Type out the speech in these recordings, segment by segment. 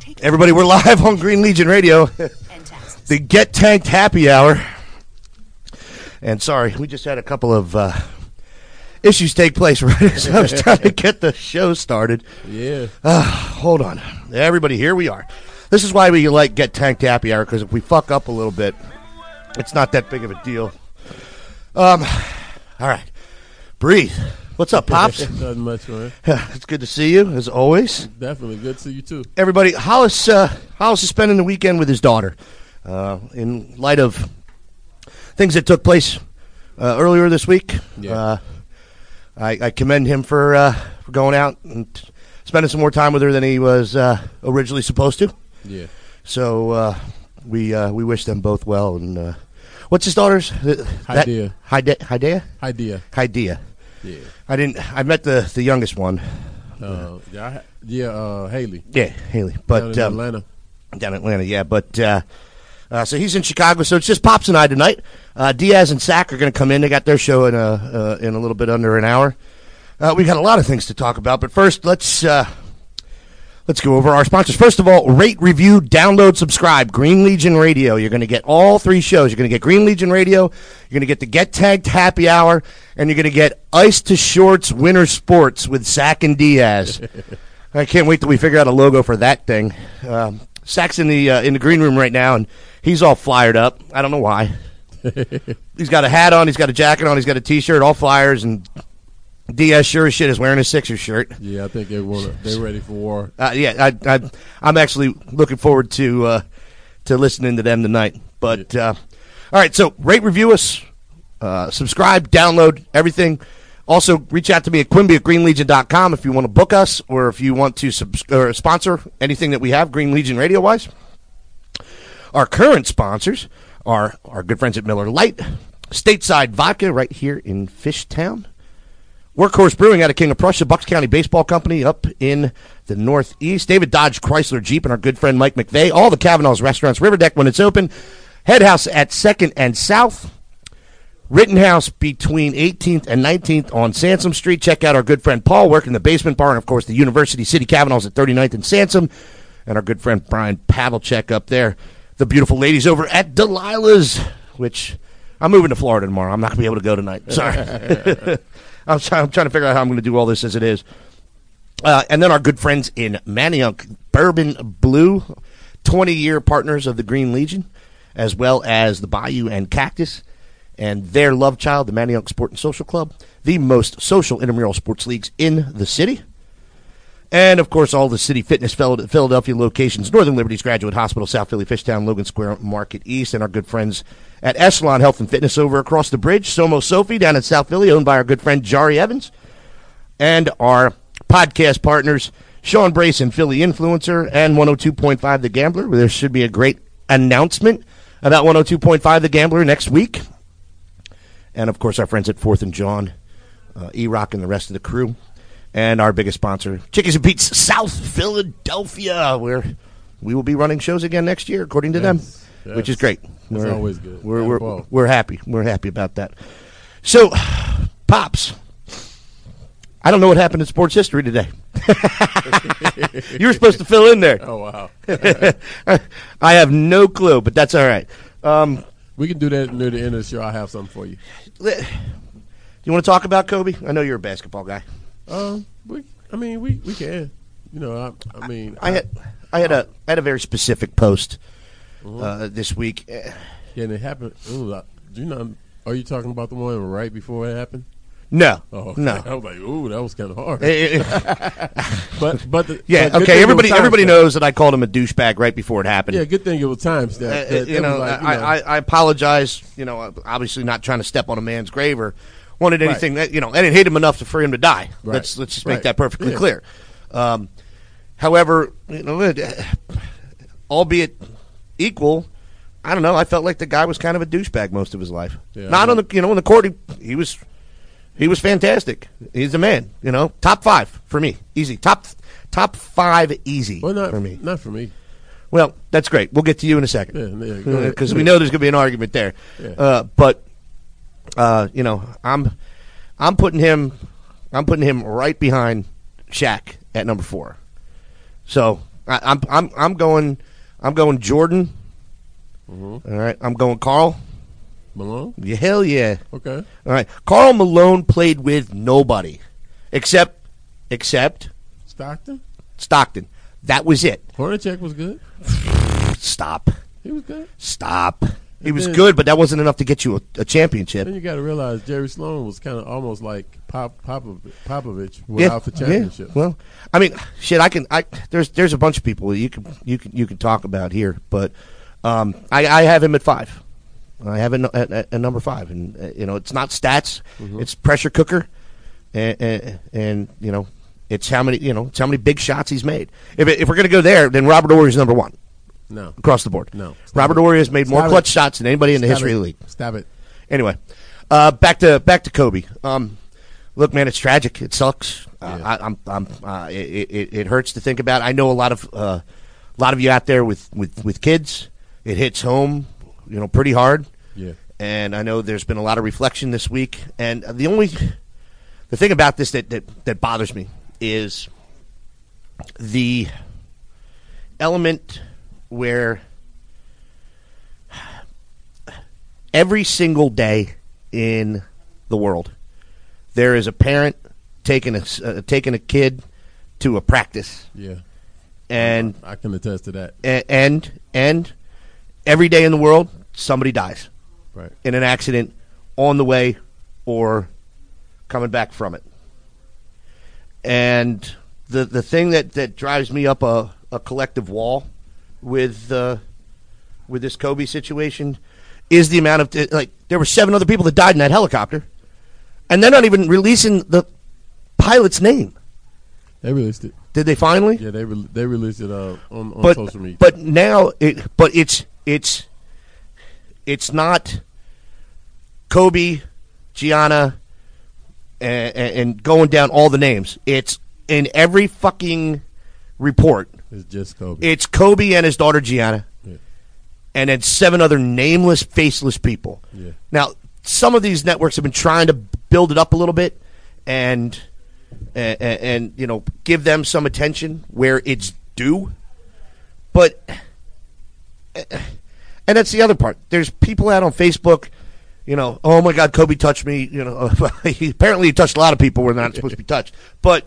Everybody, we're live on Green Legion Radio. The Get Tanked Happy Hour. And sorry, we just had a couple of issues take place right as I was trying to get the show started. Yeah. Hold on. Everybody, here we are. This is why we like Get Tanked Happy Hour, because if we fuck up a little bit, it's not that big of a deal. All right. Breathe. What's up, Pops? Nothing much, man. It's good to see you, as always. Definitely. Good to see you, too. Everybody, Hollis is spending the weekend with his daughter. In light of things that took place earlier this week, Yeah. I commend him for going out and spending some more time with her than he was originally supposed to. Yeah. So we wish them both well. And what's his daughter's? Hydea. Hydea? Hydea. Yeah. Yeah. I met the youngest one. Haley. Yeah, Haley. But down in Atlanta. Down in Atlanta, yeah. But so he's in Chicago. So it's just Pops and I tonight. Diaz and Sack are going to come in. They got their show in a little bit under an hour. We got a lot of things to talk about, but first let's go over our sponsors. First of all, rate, review, download, subscribe. Green Legion Radio. You're going to get all three shows. You're going to get Green Legion Radio. You're going to get the Get Tagged Happy Hour, and you're going to get Ice to Shorts Winter Sports with Sack and Diaz. I can't wait till we figure out a logo for that thing. Sack's in the green room right now, and he's all flyered up. I don't know why. He's got a hat on. He's got a jacket on. He's got a T-shirt, all flyers, and Diaz sure as shit is wearing a Sixers shirt. Yeah, I think they're ready for war. I'm actually looking forward to listening to them tonight. But all right, so rate, review us, subscribe, download everything. Also, reach out to me at Quimby at greenlegion.com if you want to book us or if you want to sponsor anything that we have Green Legion Radio wise. Our current sponsors are our good friends at Miller Lite, Stateside Vodka right here in Fishtown, Workhorse Brewing out of King of Prussia, Bucks County Baseball Company up in the Northeast, David Dodge Chrysler Jeep, and our good friend Mike McVeigh, all the Kavanaugh's restaurants, Riverdeck when it's open, Head House at 2nd and South, Rittenhouse between 18th and 19th on Sansom Street. Check out our good friend Paul working the basement bar, and of course the University City Kavanaugh's at 39th and Sansom, and our good friend Brian Pavlicek up there. The beautiful ladies over at Delilah's, which I'm moving to Florida tomorrow. I'm not going to be able to go tonight. Sorry. I'm trying to figure out how I'm going to do all this as it is. And then our good friends in Manayunk, Bourbon Blue, 20-year partners of the Green Legion, as well as the Bayou and Cactus, and their love child, the Manayunk Sport and Social Club, the most social intramural sports leagues in the city. And, of course, all the City Fitness Philadelphia locations, Northern Liberties Graduate Hospital, South Philly, Fishtown, Logan Square, Market East, and our good friends at Echelon Health and Fitness over across the bridge, Somo Sophie down in South Philly, owned by our good friend Jari Evans, and our podcast partners, Sean Brace and Philly Influencer, and 102.5 The Gambler, where there should be a great announcement about 102.5 The Gambler next week. And, of course, our friends at 4th and John, E-Rock and the rest of the crew. And our biggest sponsor, Chickies and Pete's South Philadelphia, where we will be running shows again next year, according to them, which is great. It's always good. We're happy. We're happy about that. So, Pops, I don't know what happened in sports history today. You were supposed to fill in there. Oh, wow. I have no clue, but that's all right. We can do that near the end of the show. I have something for you. You want to talk about Kobe? I know you're a basketball guy. We can. You know, I had a very specific post this week. Yeah, and it happened. Are you talking about the one right before it happened? No, oh, okay. no. I was like, ooh, that was kind of hard. Everybody knows that I called him a douchebag right before it happened. Yeah, good thing it was timestamp. I apologize. You know, obviously not trying to step on a man's grave or wanted anything that, I didn't hate him enough for him to die. Right. Let's just make that perfectly clear. However, albeit equal, I don't know. I felt like the guy was kind of a douchebag most of his life. Yeah, not on the on the court. He was fantastic. He's the man. Top 5 for me, easy. Top 5 easy for me. Not for me. Well, that's great. We'll get to you in a second because we know there's going to be an argument there. Yeah. I'm putting him right behind Shaq at number 4. So I'm going Jordan. Mm-hmm. All right, I'm going Karl Malone? Yeah, hell yeah. Okay. All right, Karl Malone played with nobody except Stockton? Stockton. That was it. Hornacek was good. Stop. He was good. Stop. He was then- good, but that wasn't enough to get you a championship. Then you got to realize Jerry Sloan was kind of almost like Popovich without the championship. Yeah. Well, I mean, shit. There's a bunch of people you can talk about here, but I have him at 5. I have him at number 5, and it's not stats, it's pressure cooker, and it's how many big shots he's made. If we're gonna go there, then Robert Horry is number 1. No. Across the board. No. Robert Horry has made more clutch shots than anybody in the history of the league. Stop it. Anyway, back to Kobe. Look, man, it's tragic. It sucks. Yeah. It hurts to think about. I know a lot of you out there with kids. It hits home, pretty hard. Yeah. And I know there's been a lot of reflection this week. And the thing about this that bothers me is the element where every single day in the world there is a parent taking a kid to a practice. Yeah. And I can attest to that. And every day in the world somebody dies. Right. In an accident on the way or coming back from it. And the thing that drives me up a collective wall with this Kobe situation is the amount of there were 7 other people that died in that helicopter, and they're not even releasing the pilot's name. They released it. Did they finally? Yeah, they released it on social media. But now it's not Kobe, Gianna, and going down all the names. It's in every fucking report. It's just Kobe. It's Kobe and his daughter Gianna, Yeah. and then 7 other nameless, faceless people. Yeah. Now, some of these networks have been trying to build it up a little bit, and give them some attention where it's due. But and that's the other part. There's people out on Facebook. Oh my God, Kobe touched me. Apparently he touched a lot of people where they're not supposed to be touched. But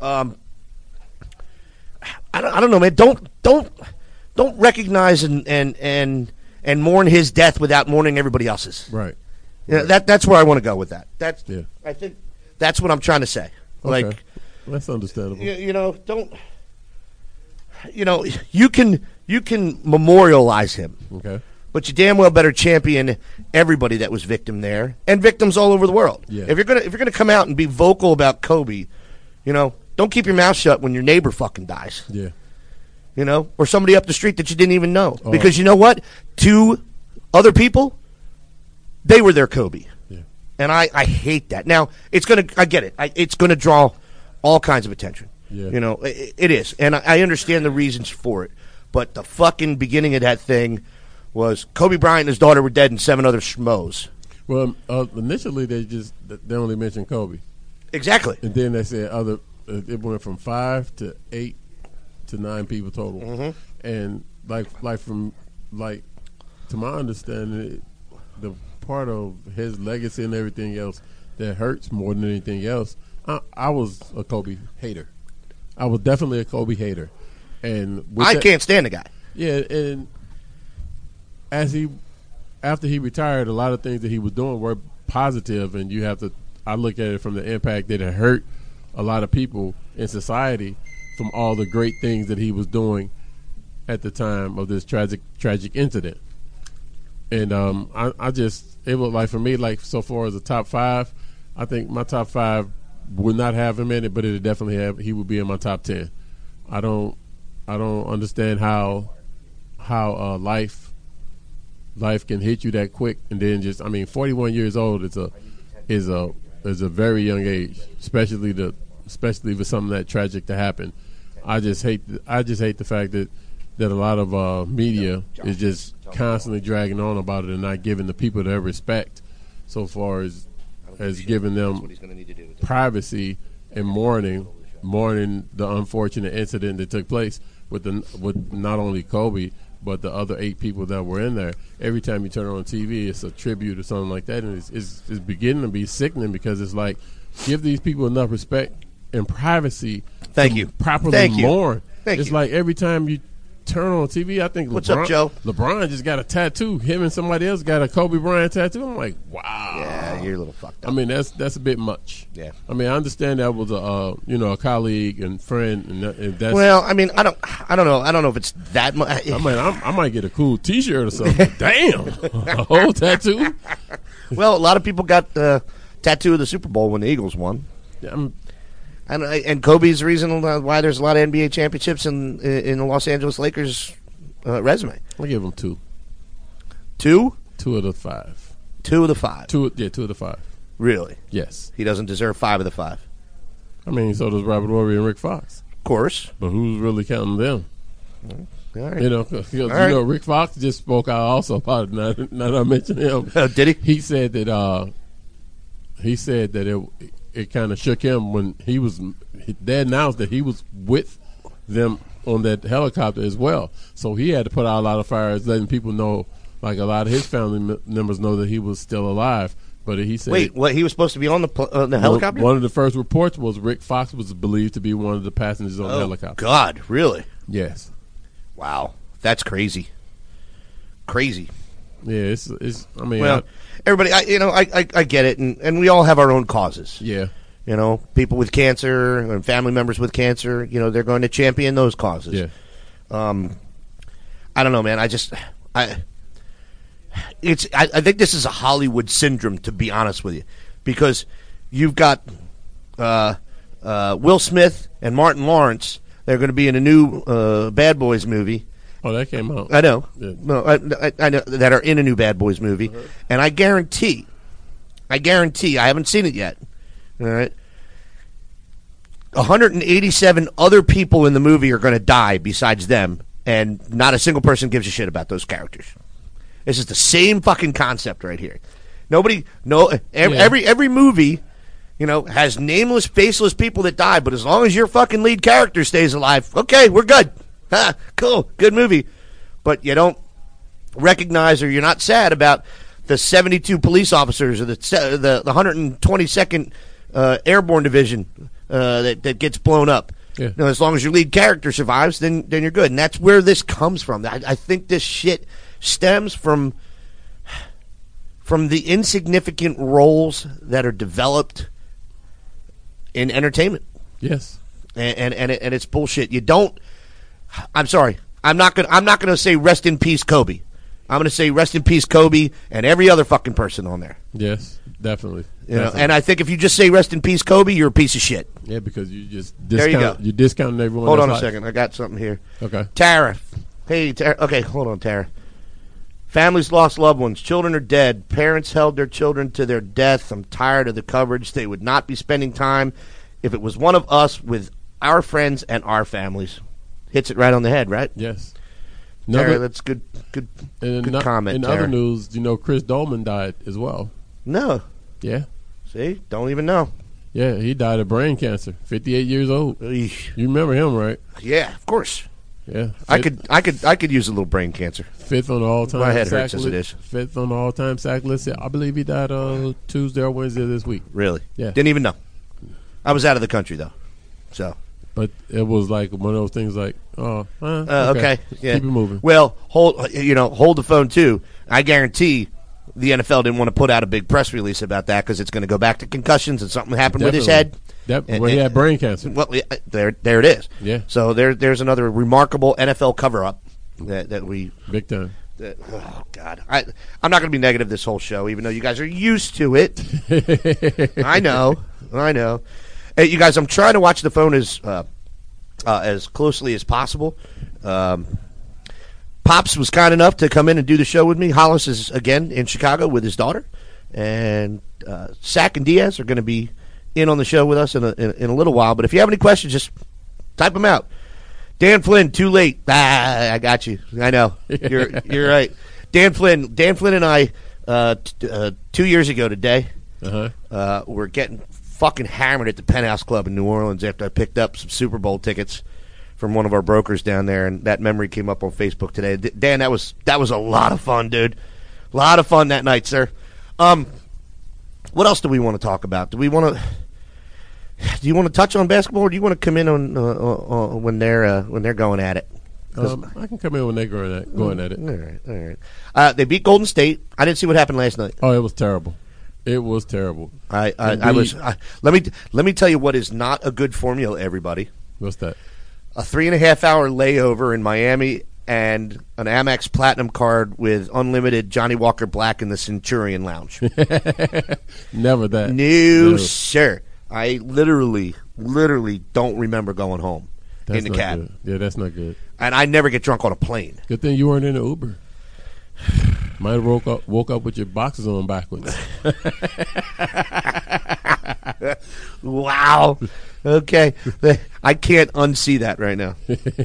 I don't know, man. Don't recognize and mourn his death without mourning everybody else's. Right. That's where I want to go with that. Yeah. I think that's what I'm trying to say. Okay. Like, that's understandable. Don't. You can memorialize him. Okay. But you damn well better champion everybody that was victim there and victims all over the world. Yeah. If you're gonna come out and be vocal about Kobe, don't keep your mouth shut when your neighbor fucking dies. Yeah. Or somebody up the street that you didn't even know. Because you know what? 2 other people, they were their Kobe. Yeah. And I hate that. Now, I get it. It's gonna draw all kinds of attention. Yeah. It is. And I understand the reasons for it. But the fucking beginning of that thing was Kobe Bryant and his daughter were dead and 7 other schmoes. Well, initially they only mentioned Kobe, Exactly. and then they said other. It went from 5 to 8 to 9 people total, and to my understanding, the part of his legacy and everything else that hurts more than anything else. I was a Kobe hater. I was definitely a Kobe hater, and can't stand the guy. Yeah, and after he retired, a lot of things that he was doing were positive, and I look at it from the impact that it hurt a lot of people in society from all the great things that he was doing at the time of this tragic incident. And it was like, for me, like, so far as the top 5, I think my top 5 would not have him in it, but it would definitely he would be in my top 10. I don't understand how life can hit you that quick, and then 41 years old is a very young age, especially for something that tragic to happen. I just hate the fact that a lot of media is just constantly dragging on about it and not giving the people their respect, so far as giving them privacy and mourning the unfortunate incident that took place. with not only Kobe but the other 8 people that were in there. Every time you turn on TV, it's a tribute or something like that, and it's beginning to be sickening because it's like, give these people enough respect and privacy. Thank you. Properly mourn. Thank it's you. like every time you turn on TV, I think What's up, Joe? LeBron just got a tattoo. Him and somebody else got a Kobe Bryant tattoo. I'm like, wow. Yeah, you're a little fucked up. I mean, that's a bit much. Yeah. I mean, I understand that was a colleague and friend, and that's. Well, I mean, I don't know. I don't know if it's that much. I mean, I might get a cool T-shirt or something. Damn, a whole tattoo. Well, a lot of people got the tattoo of the Super Bowl when the Eagles won. Yeah, And Kobe's the reason why there's a lot of NBA championships in the Los Angeles Lakers resume. I'll give him 2. 2? 2 of the 5. 2 of the 5. 2 of the 5. Really? Yes. He doesn't deserve 5 of the 5. I mean, so does Robert Horry and Rick Fox. Of course. But who's really counting them? All right. You know, Rick Fox just spoke out also about it. Now that I mentioned him. Did he? He said that it kind of shook him when they announced that he was with them on that helicopter as well. So he had to put out a lot of fires, letting people know, like a lot of his family members know that he was still alive. But he said, wait, what? He was supposed to be on the helicopter? One of the first reports was Rick Fox was believed to be one of the passengers on the helicopter. God, really? Yes. Wow, that's crazy. Crazy. Yeah, it's. I mean, well, everybody, I get it, and we all have our own causes. Yeah. You know, people with cancer and family members with cancer, they're going to champion those causes. Yeah. I don't know, man. I think this is a Hollywood syndrome, to be honest with you, because you've got Will Smith and Martin Lawrence. They're going to be in a new Bad Boys movie. Oh, that came out. I know. Yeah. No, I know that are in a new Bad Boys movie, and I guarantee, I haven't seen it yet. All right, 187 other people in the movie are going to die besides them, and not a single person gives a shit about those characters. This is the same fucking concept right here. Every movie, has nameless, faceless people that die, but as long as your fucking lead character stays alive, okay, we're good. Cool, good movie. But you don't recognize, or you're not sad about the 72 police officers or the 122nd Airborne Division that gets blown up. Yeah. As long as your lead character survives, then you're good. And that's where this comes from. I think this shit stems from the insignificant roles that are developed in entertainment. Yes. And it's bullshit. You don't. I'm sorry. I'm not gonna say rest in peace, Kobe. I'm gonna say rest in peace, Kobe, and every other fucking person on there. Yes, definitely. And I think if you just say rest in peace, Kobe, you're a piece of shit. Yeah, because you just there you go. You're discounting everyone. Hold on a second. I got something here. Okay. Tara. Hey, Tara. Okay, hold on, Tara. Families lost loved ones. Children are dead. Parents held their children to their death. I'm tired of the coverage. They would not be spending time if it was one of us with our friends and our families. Hits it right on the head, right? Yes. Tara, that's good comment, In Tara. other news, Chris Dolman died as well. No. Yeah. See? Don't even know. Yeah, he died of brain cancer, 58 years old. Eesh. You remember him, right? Yeah, of course. Yeah. I could use a little brain cancer. 5th on the all-time My head sack hurts as it list. is. 5th on the all-time sack list. I believe he died Tuesday or Wednesday this week. Really? Yeah. Didn't even know. I was out of the country though. So. But it was like one of those things like, okay. Yeah. Keep it moving. Well, hold the phone too. I guarantee the NFL didn't want to put out a big press release about that because it's going to go back to concussions and something happened with his head. He had brain cancer. Well, there it is. Yeah. So there's another remarkable NFL cover-up that we big time. Oh God, I'm not going to be negative this whole show, even though you guys are used to it. I know. Hey, you guys, I'm trying to watch the phone as closely as possible. Pops was kind enough to come in and do the show with me. Hollis is again in Chicago with his daughter, and Sack and Diaz are going to be in on the show with us in a little while. But if you have any questions, just type them out. Dan Flynn, too late. I got you. I know. You're right. Dan Flynn and I 2 years ago today were getting fucking hammered at the Penthouse Club in New Orleans after I picked up some Super Bowl tickets from one of our brokers down there, and that memory came up on Facebook today. Dan, that was a lot of fun, dude. A lot of fun that night, sir. What else do we want to talk about? Do you want to touch on basketball, or do you want to come in on when they're going at it? I can come in when they're going at it. All right. They beat Golden State. I didn't see what happened last night. Oh, it was terrible. It was terrible. Let me tell you what is not a good formula, everybody. What's that? A 3.5-hour layover in Miami and an Amex Platinum card with unlimited Johnny Walker Black in the Centurion Lounge. Never that. No, sir. I literally don't remember going home in the cab. Good. Yeah, that's not good. And I never get drunk on a plane. Good thing you weren't in an Uber. Might have woke up with your boxes on backwards. Wow. Okay. I can't unsee that right now.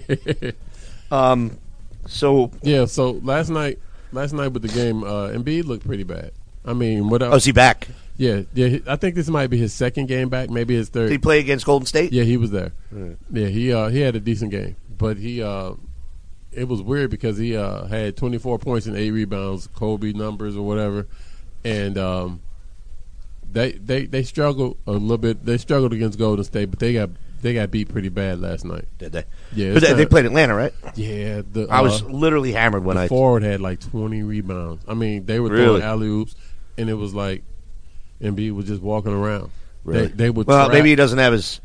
So last night with the game, Embiid looked pretty bad. I mean, what else? Oh, is he back? Yeah. I think this might be his second game back, maybe his third. Did he play against Golden State? Yeah, he was there. Right. Yeah, he had a decent game, but it was weird because he had 24 points and 8 rebounds, Kobe numbers or whatever, and they struggled a little bit. They struggled against Golden State, but they got beat pretty bad last night. Did they? Yeah, but they played Atlanta, right? Yeah, I was literally hammered when the forward had like 20 rebounds. I mean, they were throwing alley oops, and it was like Embiid was just walking around. Really? They would. Well, maybe he doesn't have his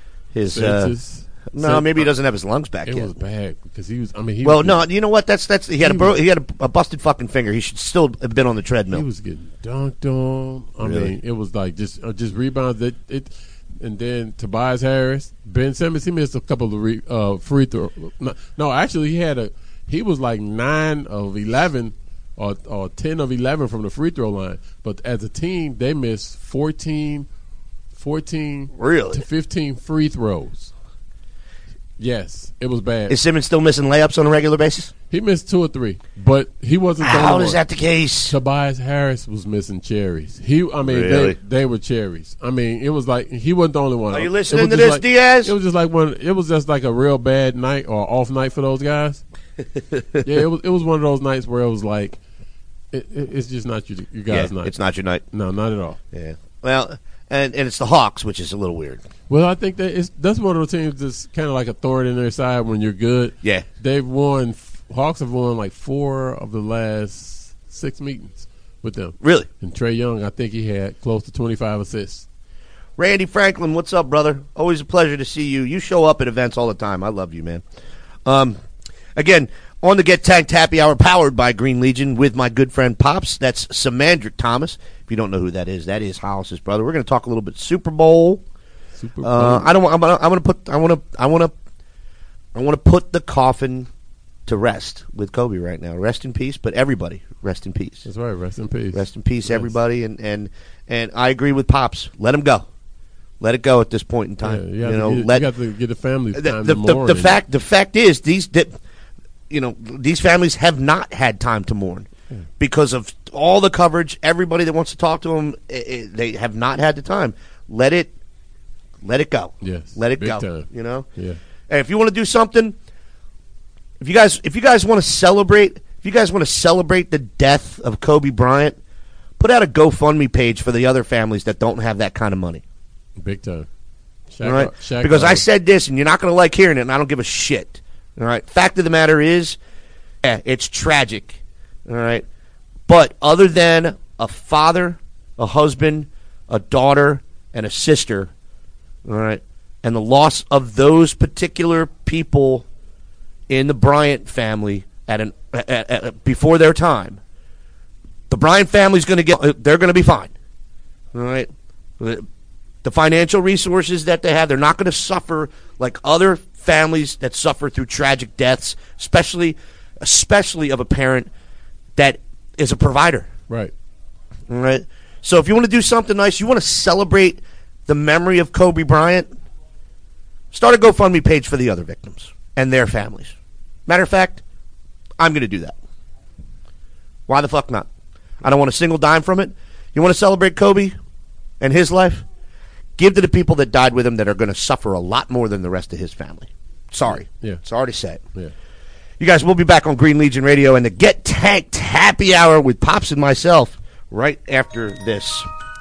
maybe he doesn't have his lungs back yet. It was bad because he was. I mean, you know what? That's he had a busted fucking finger. He should still have been on the treadmill. He was getting dunked on. I mean, it was like just rebounds. And then Tobias Harris, Ben Simmons, he missed a couple of free throws. No, actually, he was like 9 of 11 or 10 of 11 from the free throw line. But as a team, they missed 14 really? to 15 free throws. Yes, it was bad. Is Simmons still missing layups on a regular basis? He missed 2 or 3, but he wasn't. How is that the case? Tobias Harris was missing cherries. Really? They were cherries. I mean, it was like he wasn't the only one. Are you listening to this, Diaz? It was just like a real bad night or off night for those guys. Yeah, it was one of those nights where it was like, it's just not your guys' night. It's not your night. No, not at all. Yeah. Well, and it's the Hawks, which is a little weird. Well, I think that's one of those teams that's kind of like a thorn in their side when you're good. Yeah. Hawks have won like 4 of the last 6 meetings with them. Really? And Trae Young, I think he had close to 25 assists. Randy Franklin, what's up, brother? Always a pleasure to see you. You show up at events all the time. I love you, man. Again, on the Get Tanked Happy Hour, powered by Green Legion with my good friend Pops. That's Samandrick Thomas. If you don't know who that is Hollis's brother. We're going to talk a little bit Super Bowl. I want to put the coffin to rest with Kobe right now. Rest in peace, but everybody rest in peace. That's right. Rest in peace. Rest in peace, everybody. And I agree with Pops. Let him go. Let it go at this point in time. Yeah, you got to get the family time to mourn. The fact is these families have not had time to mourn because of all the coverage. Everybody that wants to talk to them, they have not had the time. Let it go. Yes, let it big go. Time. You know. Yeah. And if you want to do something, if you guys want to celebrate, the death of Kobe Bryant, put out a GoFundMe page for the other families that don't have that kind of money. Big time. All right? Because I said this, and you're not going to like hearing it, and I don't give a shit. All right. Fact of the matter is, it's tragic. All right. But other than a father, a husband, a daughter, and a sister, all right, and the loss of those particular people in the Bryant family before their time, the Bryant family's going to they're going to be fine. All right. The financial resources that they have, they're not going to suffer like other families that suffer through tragic deaths, especially of a parent that is a provider. Right. All right. So if you want to do something nice, you want to celebrate the memory of Kobe Bryant, start a GoFundMe page for the other victims and their families. Matter of fact, I'm going to do that. Why the fuck not? I don't want a single dime from it. You want to celebrate Kobe and his life? Give to the people that died with him that are going to suffer a lot more than the rest of his family. Sorry. Yeah. Sorry to say it. Yeah. You guys, we'll be back on Green Legion Radio and the Get Tanked Happy Hour with Pops and myself right after this.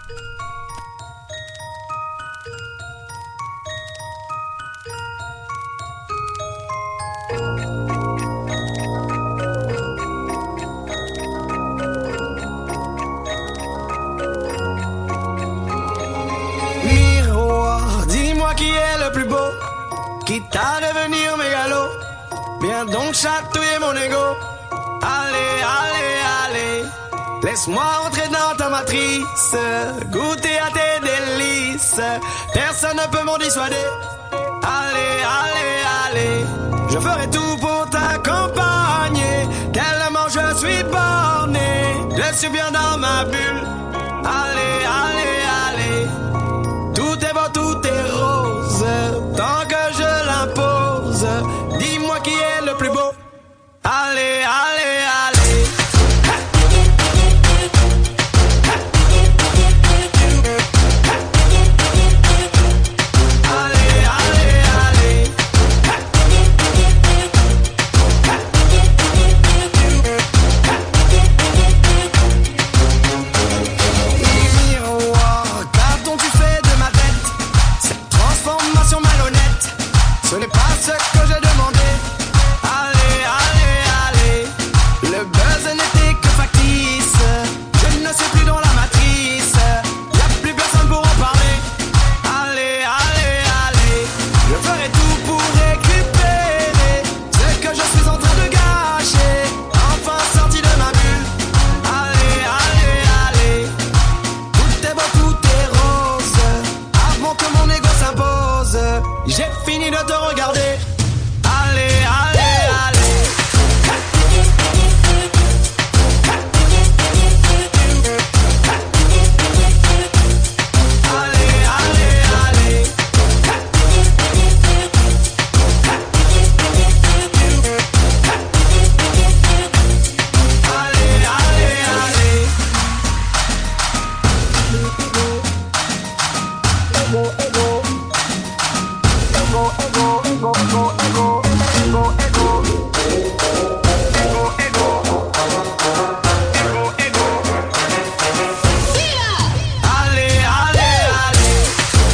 Miroir, dis-moi qui est le plus beau, quitte à devenir mégalo. Viens donc chatouiller mon ego. Allez, allez, allez. Laisse-moi entrer dans ta matrice, goûter à tes délices. Personne ne peut m'en dissuader. Allez, allez, allez. Je ferai tout pour t'accompagner. Tellement je suis borné, je suis bien dans ma bulle. Allez, allez, allez. Tout est beau, tout est rose, tant que je l'impose. Dis-moi qui est le plus beau. Allez, allez, allez. Allez, allez, allez. Miroir, qu'as-tu fait de ma tête? Cette transformation malhonnête, ce n'est pas ce que j'ai demandé. Allez, allez, allez. Le buzz n'était que factice. Je ne suis plus dans la matrice. Y'a plus personne pour en parler. Allez, allez, allez. Je ferai tout pour récupérer ce que je suis en train de gâcher. Enfin sorti de ma bulle. Allez, allez, allez. Tout est beau, tout est rose, avant que mon ego s'impose. J'ai fini de te regarder. Allez, allez, allez. Allez, allez, allez. Allez, allez, allez. Allez, allez, allez.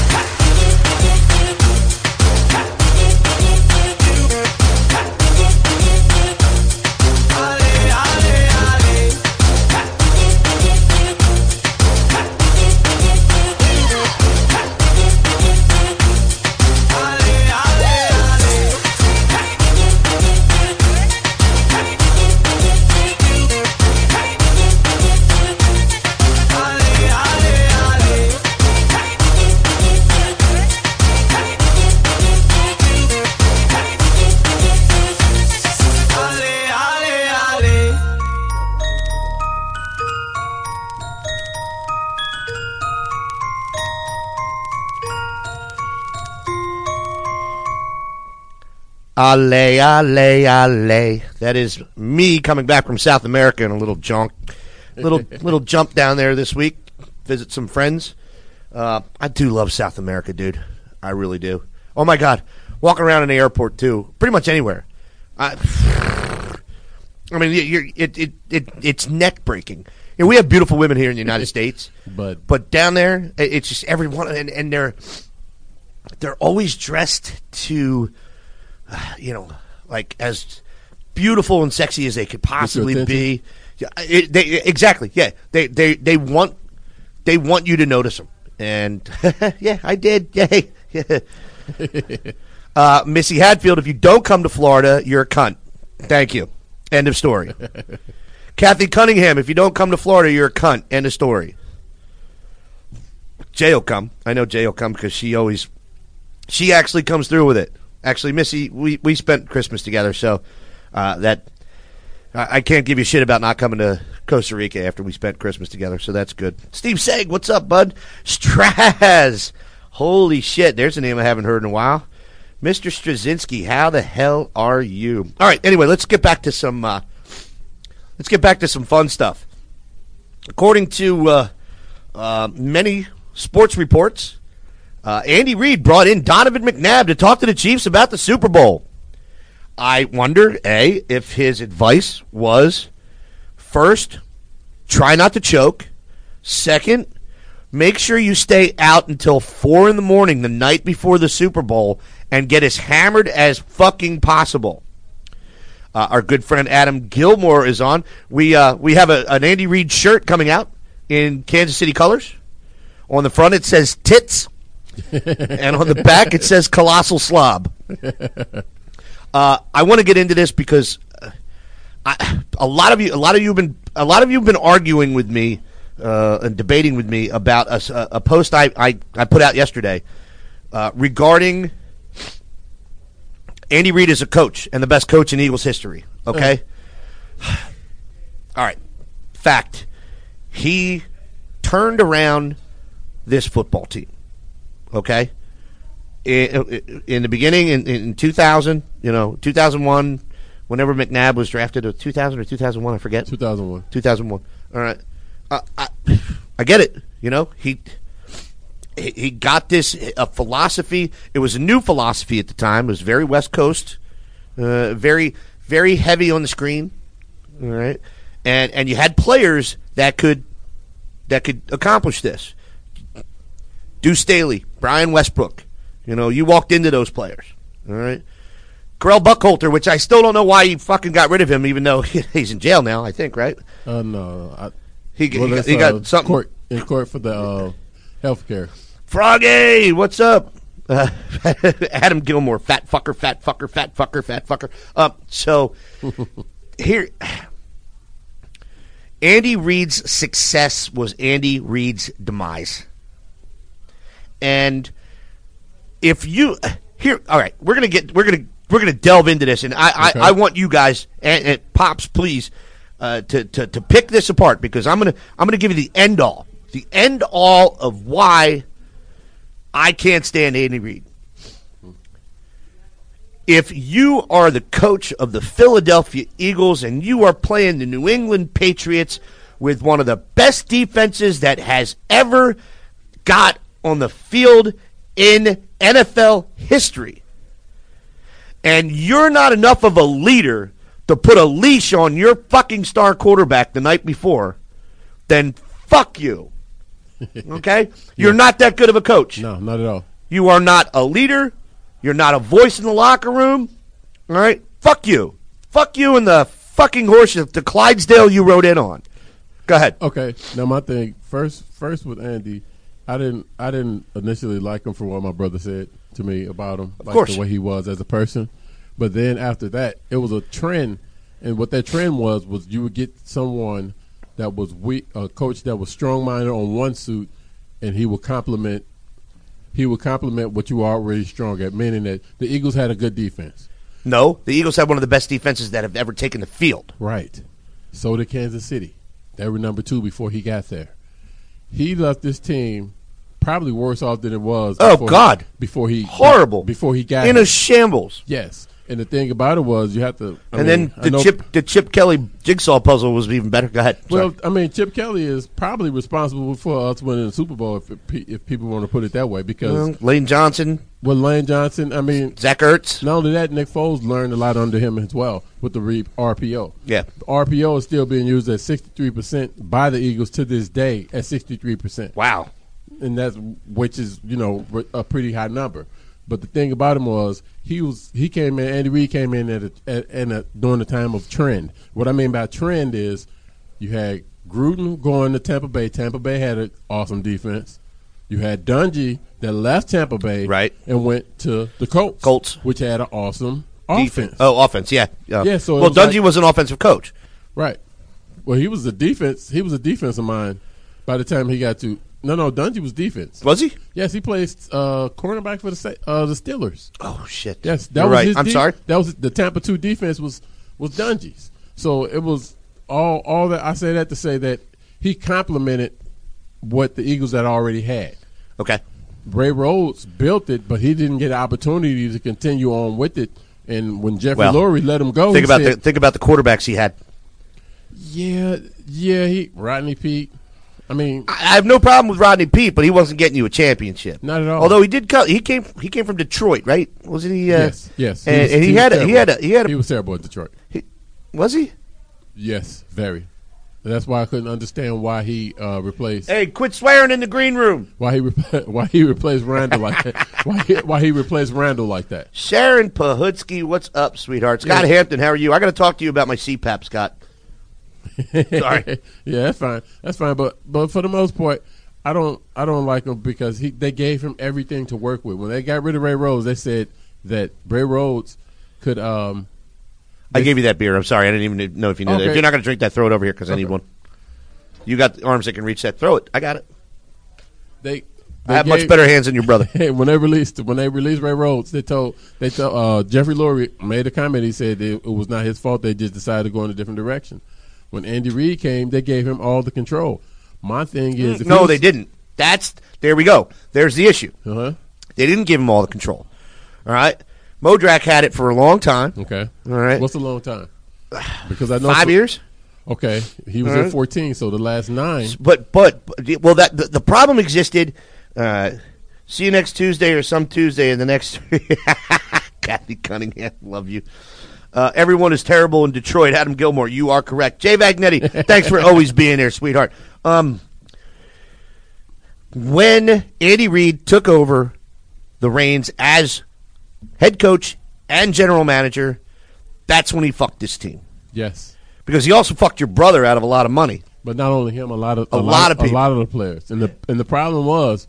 Allez, allez, allez. Allez, allez, allez. Allez, allez, allez. Allez, allez, allez. Ale, ale, ale. That is me coming back from South America in a little little jump down there this week. Visit some friends. I do love South America, dude. I really do. Oh my God, walking around in the airport too. Pretty much anywhere. I mean, it's neck breaking. You know, we have beautiful women here in the United States, but down there, it's just everyone, and they're always dressed to, like as beautiful and sexy as they could possibly be. Exactly. Yeah, they want you to notice them, and yeah, I did. Yay. Missy Hadfield, if you don't come to Florida, you're a cunt. Thank you. End of story. Kathy Cunningham, if you don't come to Florida, you're a cunt. End of story. Jay will come. I know Jay will come because she actually comes through with it. Actually, Missy, we spent Christmas together, so that I can't give you shit about not coming to Costa Rica after we spent Christmas together, so that's good. Steve Seg, what's up, bud? Straz. Holy shit, there's a name I haven't heard in a while. Mr. Straczynski, how the hell are you? All right, anyway, let's get back to some fun stuff. According to many sports reports, Andy Reid brought in Donovan McNabb to talk to the Chiefs about the Super Bowl. I wonder, A, if his advice was, first, try not to choke. Second, make sure you stay out until 4 in the morning the night before the Super Bowl and get as hammered as fucking possible. Our good friend Adam Gilmore is on. We have an Andy Reid shirt coming out in Kansas City colors. On the front it says tits, and on the back it says colossal slob. I want to get into this because a lot of you have been arguing with me and debating with me about a post I put out yesterday regarding Andy Reid as a coach and the best coach in Eagles history. Okay, all right. Fact: he turned around this football team. Okay. In the beginning, in 2000, 2001, whenever McNabb was drafted, or 2000 or 2001, I forget. 2001. 2001. All right. I get it. He got this a philosophy. It was a new philosophy at the time. It was very West Coast, very, very heavy on the screen. All right. And you had players that could accomplish this. Deuce Staley, Brian Westbrook. You walked into those players, all right? Grell Buckholter, which I still don't know why you fucking got rid of him, even though he's in jail now, I think, right? No. He got something. In court for the health care. Froggy, what's up? Adam Gilmore, fat fucker, fat fucker, fat fucker, fat fucker. So, here, Andy Reid's success was Andy Reid's demise. And if you here, all right, we're gonna delve into this, and I want you guys and Pops, please, to pick this apart, because I'm gonna give you the end all of why I can't stand Andy Reid. If you are the coach of the Philadelphia Eagles and you are playing the New England Patriots with one of the best defenses that has ever got on the field in NFL history, and you're not enough of a leader to put a leash on your fucking star quarterback the night before, then fuck you. Okay? You're not that good of a coach. No, not at all. You are not a leader. You're not a voice in the locker room. All right? Fuck you. Fuck you and the fucking horse, the Clydesdale you rode in on. Go ahead. Okay. Now my thing first with Andy, I didn't initially like him for what my brother said to me about him, of course, the way he was as a person. But then after that, it was a trend, and what that trend was you would get someone that was weak, a coach that was strong-minded on one suit, and he would complement what you were already strong at, meaning that the Eagles had a good defense. No, the Eagles had one of the best defenses that have ever taken the field. Right. So did Kansas City. They were number 2 before he got there. He left this team probably worse off than it was. Before he got in a shambles. Yes, and the thing about it was you have to. Then the Chip Kelly jigsaw puzzle was even better. Go ahead. Well, Chip Kelly is probably responsible for us winning the Super Bowl if people want to put it that way, because Lane Johnson. Well, Lane Johnson. Zach Ertz. Not only that, Nick Foles learned a lot under him as well with the RPO. Yeah, the RPO is still being used at 63% by the Eagles to this day at 63%. Wow. And which is a pretty high number, but the thing about him was he came in. Andy Reid came in during the time of trend. What I mean by trend is you had Gruden going to Tampa Bay. Tampa Bay had an awesome defense. You had Dungy that left Tampa Bay, right, and went to the Colts, which had an awesome offense. Oh, offense, yeah. So Dungy was an offensive coach, right? Well, he was a defensive mind by the time he got to. No, Dungy was defense. Was he? Yes, he plays cornerback for the Steelers. Oh shit! Yes, that You're was right. his. I'm sorry. That was the Tampa 2 defense was Dungy's. So it was all that. I say that to say that he complemented what the Eagles had already had. Okay. Ray Rhodes built it, but he didn't get an opportunity to continue on with it. And when Jeffrey Lurie let him go, think about the quarterbacks he had. Yeah. Rodney Peete. I mean, I have no problem with Rodney Peete, but he wasn't getting you a championship. Not at all. Although he did he came from Detroit, right? Wasn't he? Yes. And he was terrible at Detroit. Was he? Yes, very. And that's why I couldn't understand why he replaced. Hey, quit swearing in the green room. Why he replaced Randall like that? Why he replaced Randall like that? Sharon Pahutsky, what's up, sweetheart? Scott Hampton, how are you? I got to talk to you about my CPAP, Scott. Sorry. Yeah, that's fine. That's fine. But for the most part, I don't like him because they gave him everything to work with. When they got rid of Ray Rhodes, they said that Ray Rhodes could. I gave you that beer. I'm sorry. I didn't even know if you knew that. If you're not going to drink that, throw it over here because I need one. You got arms that can reach that. Throw it. I got it. I have much better hands than your brother. When they released Ray Rhodes, they told Jeffrey Lurie made a comment. He said it was not his fault. They just decided to go in a different direction. When Andy Reid came, they gave him all the control. My thing is, they didn't. There we go. There's the issue. Uh-huh. They didn't give him all the control. All right. Modrak had it for a long time. Okay. All right. What's a long time? Because I know 5 years. Okay. He was in 14, so the last 9. But the problem existed. See you next Tuesday or some Tuesday in the next. Kathy Cunningham, love you. Everyone is terrible in Detroit. Adam Gilmore, you are correct. Jay Vagnetti, thanks for always being there, sweetheart. When Andy Reid took over the reins as head coach and general manager, that's when he fucked this team. Yes. Because he also fucked your brother out of a lot of money. But not only him, a lot of people. A lot of the players. And the problem was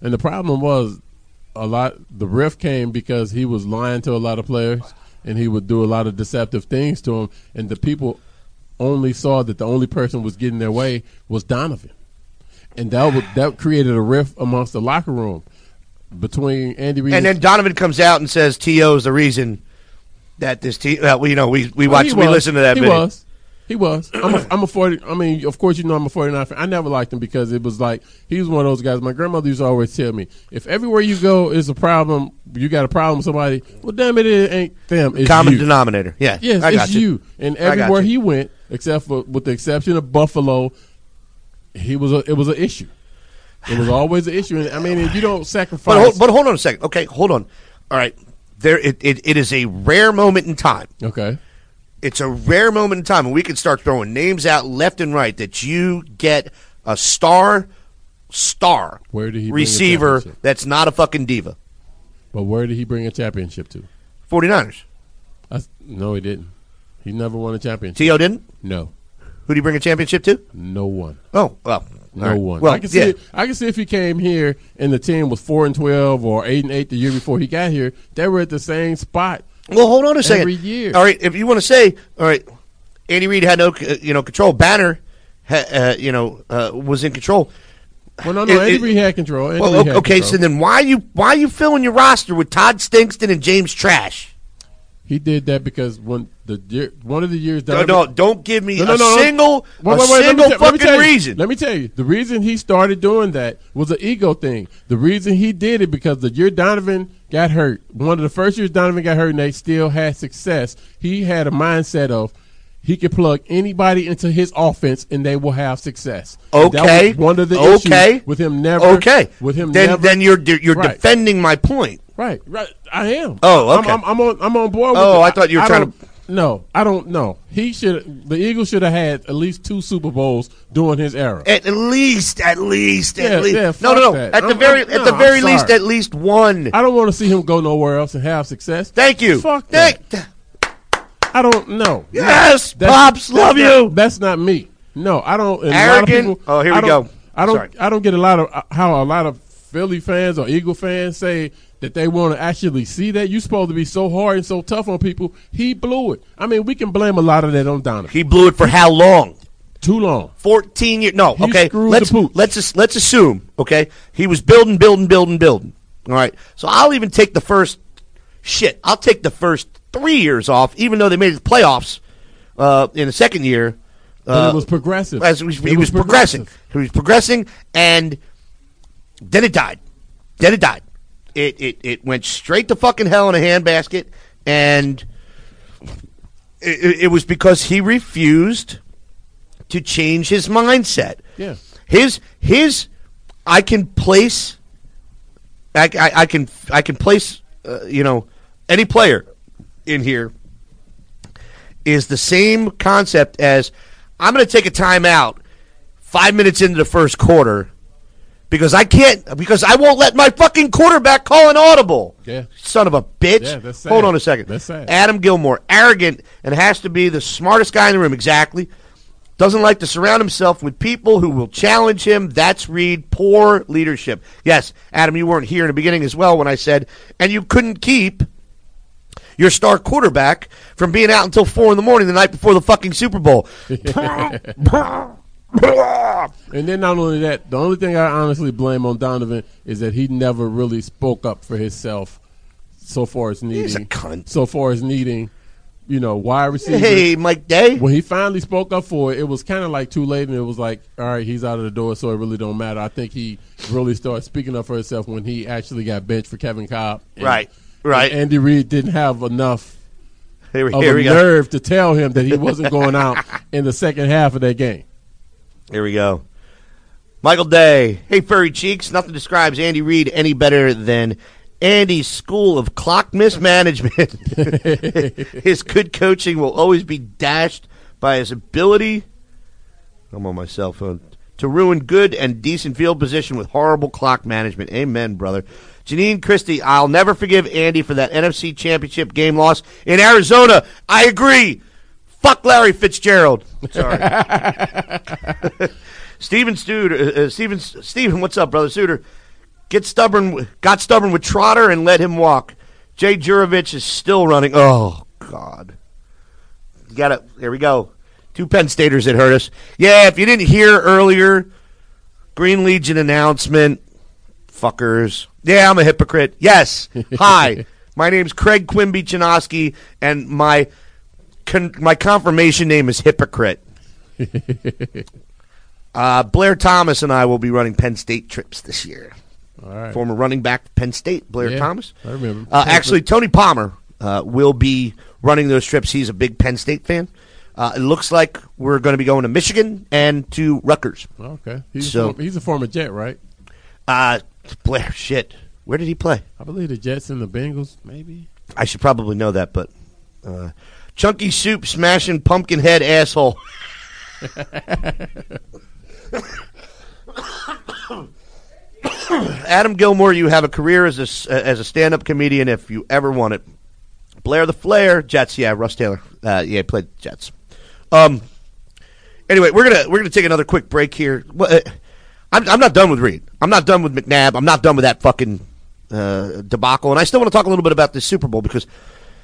the riff came because he was lying to a lot of players and he would do a lot of deceptive things to them, and the people only saw that the only person was getting their way was Donovan. And that created a rift amongst the locker room between Andy Reid. And then Donovan comes out and says T.O. is the reason that this team. We listened to that video. He was. I'm a 40. I mean, of course, I'm a 49 fan. I never liked him because it was like he was one of those guys. My grandmother used to always tell me, if everywhere you go is a problem, you got a problem with somebody. Well, damn it ain't them. It's common you. Denominator. Yeah, yes, I got it's you. And everywhere he went, with the exception of Buffalo, it was an issue. It was always an issue. And I mean, if you don't sacrifice. But hold on a second. Okay, hold on. All right, it is a rare moment in time. Okay. It's a rare moment in time, and we can start throwing names out left and right that you get a star where did he receiver that's not a fucking diva. But where did he bring a championship to? 49ers. No, he didn't. He never won a championship. T.O. didn't? No. Who did he bring a championship to? No one. Oh, well. No one. Well, I can see if he came here and the team was 4-12 or 8-8 the year before he got here, they were at the same spot. Well, hold on a second. Every year. All right, if you want to say, all right, Andy Reid had no, control. Banner, was in control. Well, no, Andy Reid had control. So then why are you filling your roster with Todd Stinkston and James Trash? He did that because one of the years. Don't give me a single fucking reason. Let me tell you, the reason he started doing that was an ego thing. The reason he did it because the year Donovan got hurt, one of the first years Donovan got hurt, and they still had success. He had a mindset of he could plug anybody into his offense and they will have success. Okay, that was one of the issues with him never. Okay, with him then you're defending my point. Right. I am. Oh, okay. I'm on board with it. Oh, I thought you were trying to. No, I don't know. The Eagles should have had at least 2 Super Bowls during his era. At least. Yeah, No. At the very least, at least one. I don't want to see him go nowhere else and have success. Thank you. Fuck that. I don't know. Yes, Pops, love you. That's not me. No, I don't. Arrogant. Here we go. I don't get a lot of Philly fans or Eagle fans say that they want to actually see that. You're supposed to be so hard and so tough on people. He blew it. I mean, we can blame a lot of that on Donovan. He blew it for how long? Too long. 14 years. No, okay. Let's assume, okay, he was building. All right. So I'll even take the first I'll take the first 3 years off, even though they made the playoffs in the second year. But it was progressive. He was progressing. He was progressing, and then it died. It went straight to fucking hell in a handbasket, and it was because he refused to change his mindset. Yeah. I can place I can place any player in here is the same concept as I'm going to take a timeout 5 minutes into the first quarter because I won't let my fucking quarterback call an audible. Yeah. Son of a bitch. Yeah, that's sad. Hold on a second. That's sad. Adam Gilmore, arrogant and has to be the smartest guy in the room. Exactly. Doesn't like to surround himself with people who will challenge him. That's Reed. Poor leadership. Yes, Adam, you weren't here in the beginning as well when I said, and you couldn't keep your star quarterback from being out until 4 a.m. the night before the fucking Super Bowl. And then not only that, the only thing I honestly blame on Donovan is that he never really spoke up for himself so far as needing. He's a cunt. So far as needing, wide receivers. Hey, Mike Day. When he finally spoke up for it was kind of like too late, and it was like, all right, he's out of the door, so it really don't matter. I think he really started speaking up for himself when he actually got benched for Kevin Cobb. Right. And Andy Reid didn't have enough Here of we a go. nerve to tell him that he wasn't going out in the second half of that game. Here we go. Michael Day. Hey, furry cheeks. Nothing describes Andy Reid any better than Andy's school of clock mismanagement. His good coaching will always be dashed by his ability, I'm on my cell phone, to ruin good and decent field position with horrible clock management. Amen, brother. Janine Christie, I'll never forgive Andy for that NFC Championship game loss in Arizona. I agree. Fuck Larry Fitzgerald. Sorry. Steven, what's up, brother? Suter, got stubborn with Trotter and let him walk. Jay Jurovich is still running. Oh, God. There we go. 2 Penn Staters that hurt us. Yeah, if you didn't hear earlier, Green Legion announcement, fuckers. Yeah, I'm a hypocrite. Yes. Hi. My name's Craig Quimby Chinoski, and my confirmation name is Hypocrite. Blair Thomas and I will be running Penn State trips this year. All right. Former running back Penn State, Blair Thomas. I remember. Actually, Tony Palmer will be running those trips. He's a big Penn State fan. It looks like we're going to be going to Michigan and to Rutgers. Okay. He's a former Jet, right? Blair, shit. Where did he play? I believe the Jets and the Bengals, maybe. I should probably know that, but Chunky Soup smashing pumpkin head asshole. Adam Gilmore, you have a career as a stand-up comedian if you ever want it. Blair the Flair, Jets, yeah, Russ Taylor, yeah, played Jets. Anyway, we're gonna take another quick break here. I'm not done with Reed. I'm not done with McNabb. I'm not done with that fucking debacle. And I still want to talk a little bit about this Super Bowl because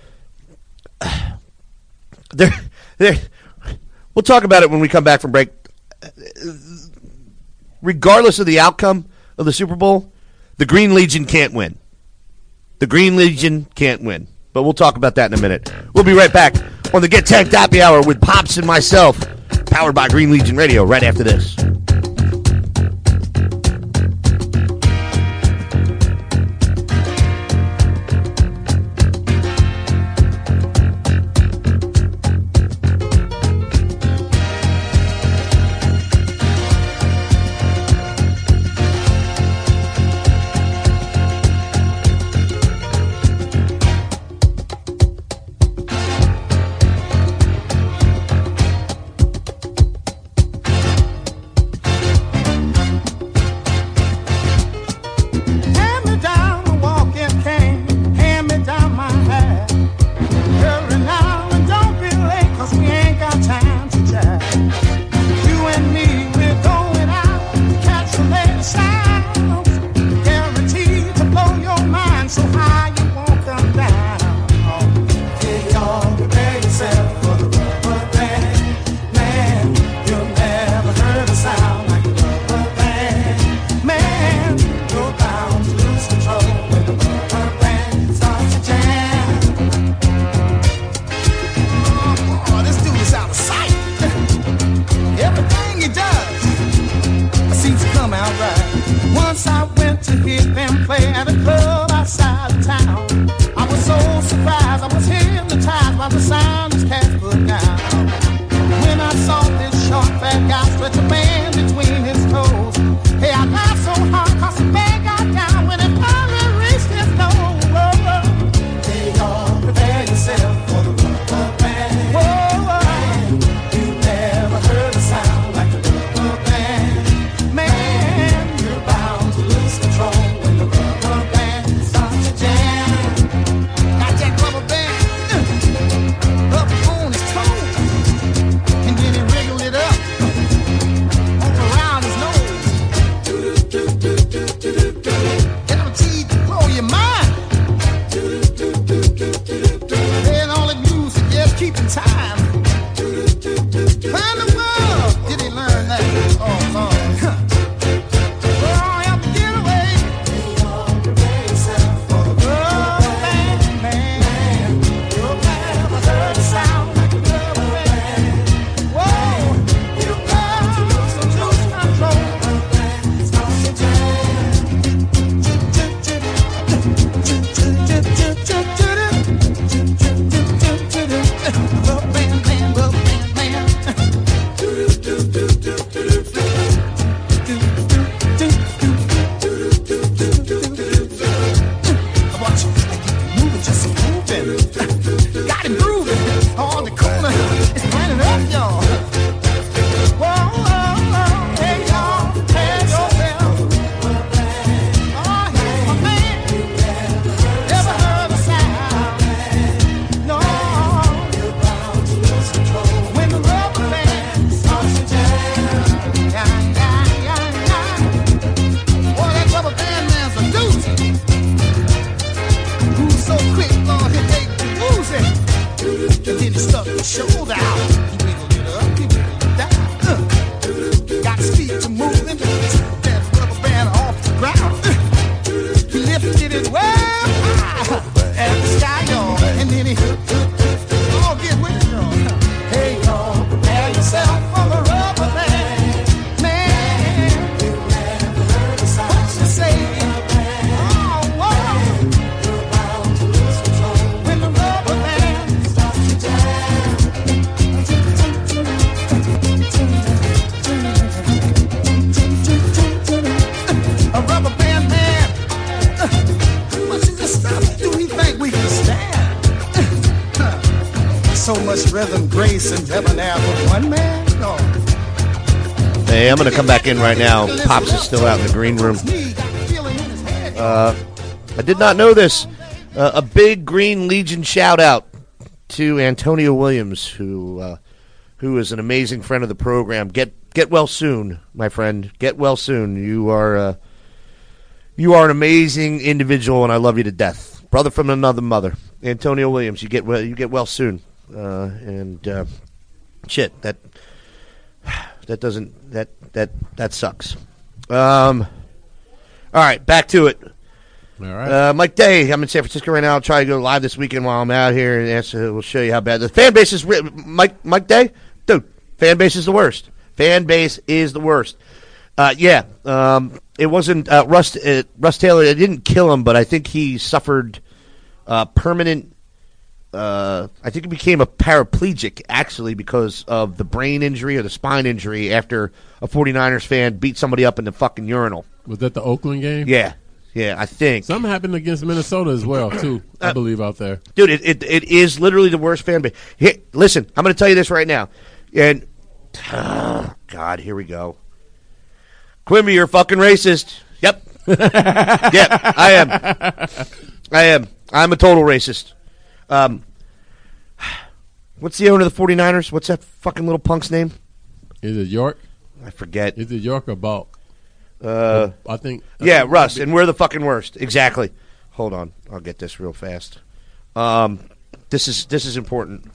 we'll talk about it when we come back from break. Regardless of the outcome of the Super Bowl, the Green Legion can't win. The Green Legion can't win. But we'll talk about that in a minute. We'll be right back on the Get Tanked Happy Hour with Pops and myself, powered by Green Legion Radio, right after this. by the sound his cats put down. When I saw this short fat guy stretch a man between his toes, much rhythm, grace, and debonair for one man? No. Hey, I'm going to come back in right now. Pops is still out in the green room. I did not know this. A big Green Legion shout out to Antonio Williams, who is an amazing friend of the program. Get well soon, my friend. Get well soon. You are an amazing individual, and I love you to death. Brother from another mother, Antonio Williams. You get well soon. Shit, that sucks. All right, back to it. All right. Mike Day, I'm in San Francisco right now. I'll try to go live this weekend while I'm out here, and we'll show you how bad the fan base is. Mike Day, dude, fan base is the worst. Fan base is the worst. It wasn't Russ Taylor. It didn't kill him, but I think he suffered permanent. I think he became a paraplegic, actually, because of the brain injury or the spine injury after a 49ers fan beat somebody up in the fucking urinal. Was that the Oakland game? Yeah, I think. Something happened against Minnesota as well, too, I believe, out there. Dude, it is literally the worst fan base. Here, listen, I'm going to tell you this right now. And, God, here we go. Quimby, you're fucking racist. Yep. Yep, I am. I'm a total racist. What's the owner of the 49ers? What's that fucking little punk's name? Is it York? I forget. Is it York or Balk? I think. Russ, and we're the fucking worst. Exactly. Hold on. I'll get this real fast. This is important.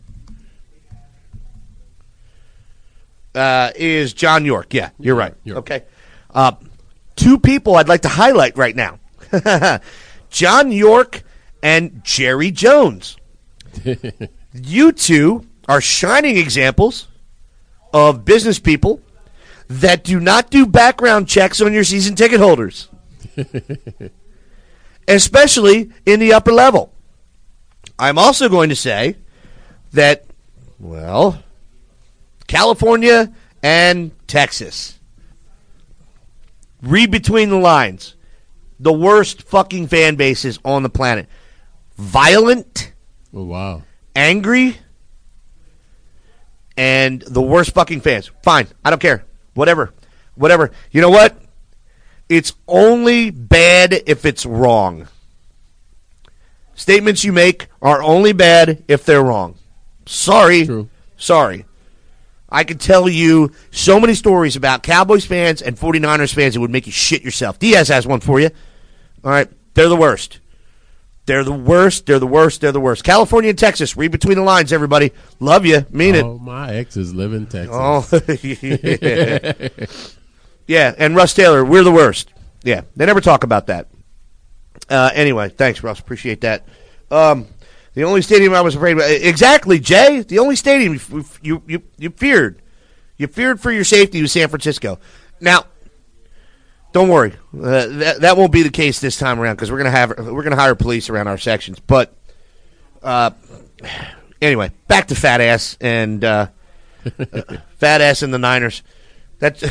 Is John York. Yeah, you're right. York. Okay. Two people I'd like to highlight right now. John York and Jerry Jones. You two are shining examples of business people that do not do background checks on your season ticket holders, especially in the upper level. I'm also going to say that, well, California and Texas, read between the lines, the worst fucking fan bases on the planet. Violent. Oh, wow. Angry, and the worst fucking fans. Fine, I don't care. Whatever. You know what? It's only bad if it's wrong. Statements you make are only bad if they're wrong. Sorry. True. Sorry. I could tell you so many stories about Cowboys fans and 49ers fans that would make you shit yourself. Diaz has one for you. All right, they're the worst. They're the worst. California and Texas. Read between the lines, everybody. Love you. Mean it. Oh, my exes live in Texas. Oh, yeah. Yeah, and Russ Taylor, we're the worst. Yeah, they never talk about that. Anyway, thanks, Russ. Appreciate that. The only stadium I was afraid of. Exactly, Jay. The only stadium you feared. You feared for your safety was San Francisco. Now, don't worry, that won't be the case this time around because we're gonna hire police around our sections. But anyway, back to fat ass and fat ass and the Niners. That's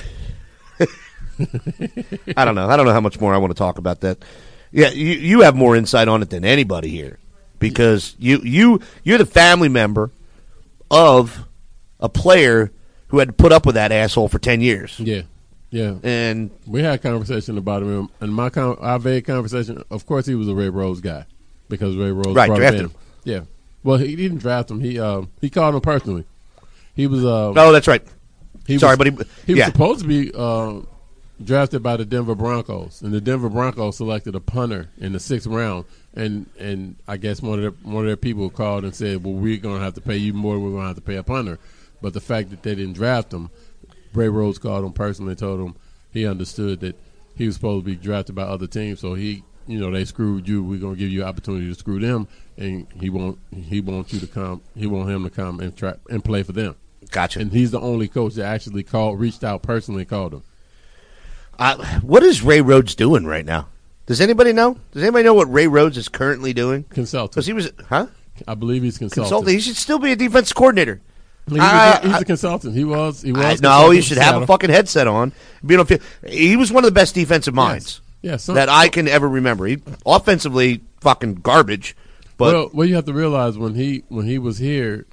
I don't know how much more I want to talk about that. Yeah, you have more insight on it than anybody here because you're the family member of a player who had to put up with that asshole for 10 years. Yeah, and we had a conversation about him. And our vague conversation, of course, he was a Ray Rose guy because Ray Rose brought him. Yeah, well, he didn't draft him. He called him personally. He was. Oh, that's right. He was supposed to be drafted by the Denver Broncos, and the Denver Broncos selected a punter in the 6th round. And I guess one of their people called and said, "Well, we're going to have to pay you more. We're going to have to pay a punter." But the fact that they didn't draft him. Ray Rose called him personally and told him he understood that he was supposed to be drafted by other teams. So they screwed you. We're going to give you an opportunity to screw them, and he wants you to come. He want him to come and try and play for them. Gotcha. And he's the only coach that actually reached out personally and called him. What is Ray Rhodes doing right now? Does anybody know? Does anybody know what Ray Rhodes is currently doing? Consulting. Because he was, I believe he's consulting. He should still be a defensive coordinator. He's a consultant. He was. No, he should have a fucking headset on. He was one of the best defensive minds that I can ever remember. He offensively fucking garbage. But well, you have to realize when he was here,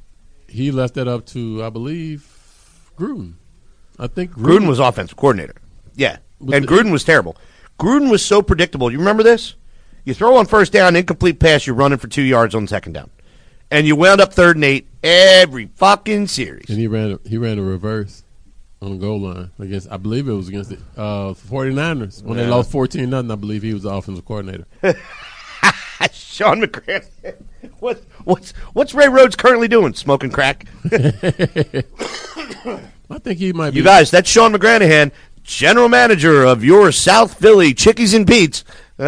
he left that up to, I believe, Gruden. I think Gruden was offensive coordinator. Yeah, and Gruden was terrible. Gruden was so predictable. You remember this? You throw on first down, incomplete pass, you're running for 2 yards on second down. And you wound up 3rd and 8 every fucking series. And he ran a reverse on the goal line against, I believe it was against the 49ers. When they lost 14-0, I believe he was the offensive coordinator. Sean McGrath. What's Ray Rhodes currently doing? Smoking crack? I think he might be. You guys, that's Sean McGranahan, general manager of your South Philly Chickies and Pete's.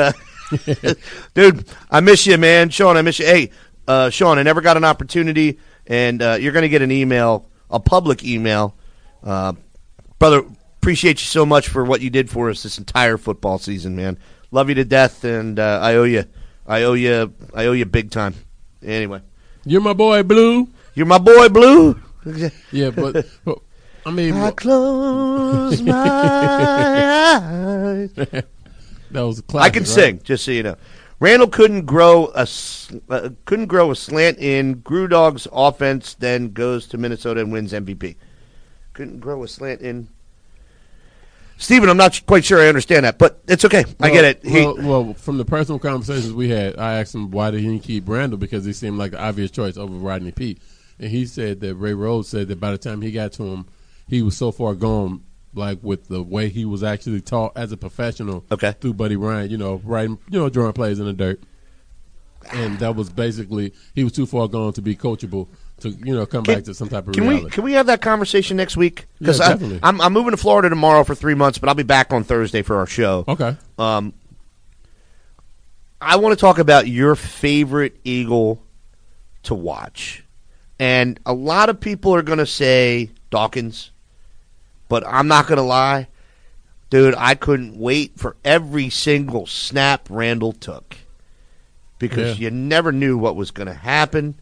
Dude, I miss you, man. Sean, I miss you. Hey, Sean, I never got an opportunity, and you're going to get an email, a public email. Brother, appreciate you so much for what you did for us this entire football season, man. Love you to death, and I owe you. I owe you big time. Anyway. You're my boy, Blue. You're my boy, Blue. Yeah, but I mean, I close my eyes. That was a classic. I can sing, just so you know. Randall couldn't grow a slant in. Grudog's offense then goes to Minnesota and wins MVP. Couldn't grow a slant in. Steven, I'm not quite sure I understand that, but it's okay. I get it. Well, from the personal conversations we had, I asked him why did he keep Randall, because he seemed like the obvious choice over Rodney Peete. And he said that Ray Rhodes said that by the time he got to him, he was so far gone, like with the way he was actually taught as a professional through Buddy Ryan, drawing plays in the dirt. And that was basically, he was too far gone to be coachable to, come back to some type of reality. Can we have that conversation next week? Because definitely. I'm moving to Florida tomorrow for 3 months, but I'll be back on Thursday for our show. Okay. I want to talk about your favorite Eagle to watch. And a lot of people are going to say Dawkins, but I'm not going to lie. Dude, I couldn't wait for every single snap Randall took because you never knew what was going to happen.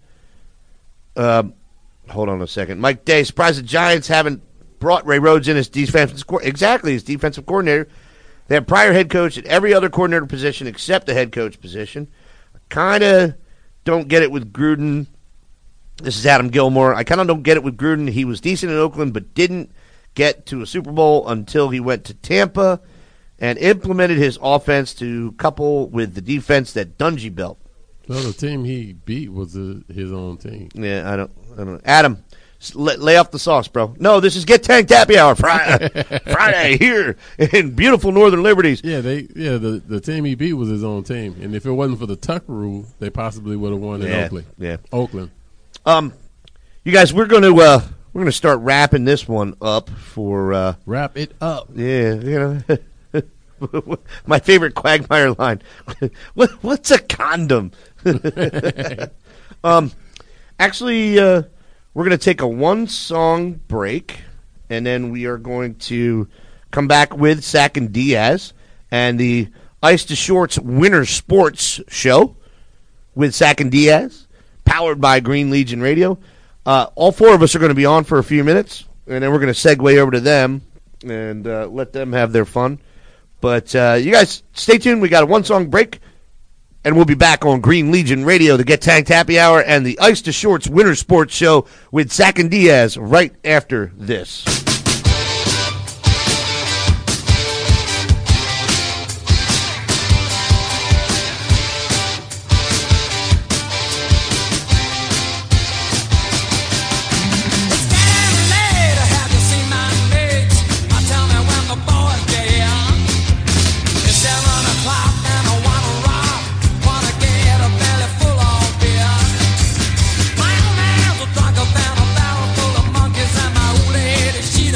Hold on a second. Mike Day, surprised the Giants haven't brought Ray Rhodes in as defensive coordinator. They have prior head coach at every other coordinator position except the head coach position. I kind of don't get it with Gruden. This is Adam Gilmore. I kind of don't get it with Gruden. He was decent in Oakland but didn't get to a Super Bowl until he went to Tampa and implemented his offense to couple with the defense that Dungy built. Well, the team he beat was his own team. Yeah, I don't. Adam, lay off the sauce, bro. No, this is Get Tanked Happy Hour Friday here in beautiful Northern Liberties. Yeah, the team he beat was his own team, and if it wasn't for the Tuck rule, they possibly would have won in Oakland. Yeah, Oakland. You guys, we're gonna start wrapping this one up for wrap it up. Yeah, my favorite Quagmire line. What's a condom? Actually, we're going to take a 1-song break, and then we are going to come back with Sack and Diaz and the Ice to Shorts Winter Sports Show with Sack and Diaz, powered by Green Legion Radio. All 4 of us are going to be on for a few minutes, and then we're going to segue over to them and let them have their fun. But you guys, stay tuned. We got a 1-song break, and we'll be back on Green Legion Radio, the Get Tanked Happy Hour, and the Ice to Shorts Winter Sports Show with Sack and Diaz right after this. She's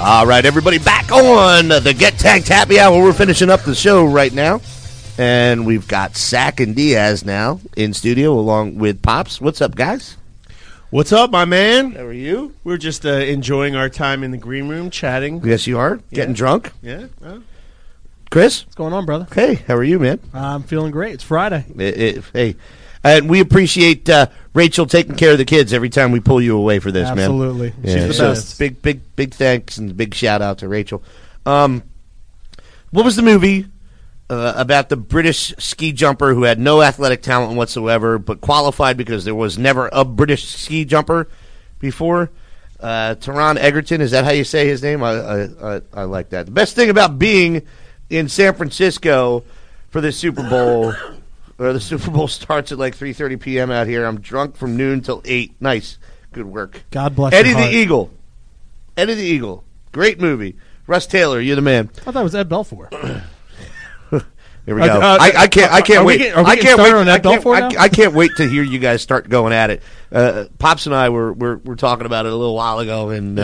All right, everybody, back on the Get Tanked Happy Hour. We're finishing up the show right now, and we've got Sack and Diaz now in studio along with Pops. What's up, guys? What's up, my man? How are you? We're just enjoying our time in the green room, chatting. Yes, you are. Getting drunk. Yeah. Chris? What's going on, brother? Hey, how are you, man? I'm feeling great. It's Friday. Hey, and we appreciate Rachel taking care of the kids every time we pull you away for this, Absolutely. man. She's the so best. Big thanks and big shout out to Rachel. What was the movie about the British ski jumper who had no athletic talent whatsoever, but qualified because there was never a British ski jumper before? Taron Egerton, is that how you say his name? I like that. The best thing about being in San Francisco for the Super Bowl. The Super Bowl starts at like 3:30 p.m. out here. I'm drunk from noon till 8. Nice. Good work. God bless Eddie your the heart. Eagle. Eddie the Eagle. Great movie. Russ Taylor, you're the man. I thought it was Ed Belfour. Here we go. I can't wait. I can't wait. I can't wait to hear you guys start going at it. Pops and I were talking about it a little while ago, and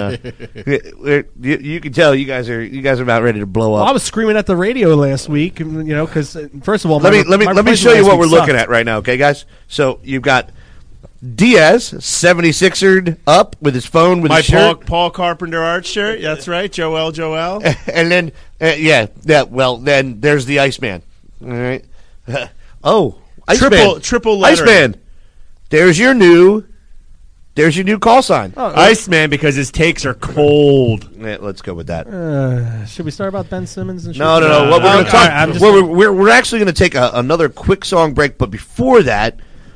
you can tell you guys are about ready to blow up. Well, I was screaming at the radio last week, because first of all, let me show you what we're looking at right now, okay, guys? So you've got Diaz 76ered up with his phone with My his shirt. Paul Carpenter art shirt. That's right, Joel. And then, well, then there's the Iceman. All right. Iceman. Triple letter. Iceman. There's your new call sign. Iceman, because his takes are cold. Yeah, let's go with that. Should we start about Ben Simmons and shit? No. What we're going to talk. I'm just- We're actually going to take another quick song break, but before that,